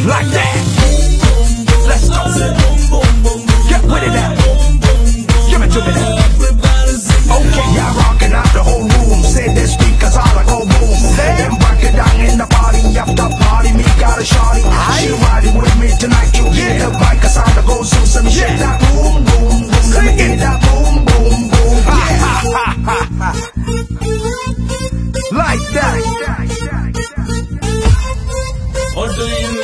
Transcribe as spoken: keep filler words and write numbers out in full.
Like that. Let's go. Get with it now. Give it to me now. Okay, yeah, rocking out the whole room. Say the speakers all like go boom. Then break it down in the party. After party, me got a shawty. She riding with me tonight. You hear the bike, cause I'm the go soon. So me shake that boom, boom, boom. Let me get that boom, boom, boom. Yeah. Like that. Or do you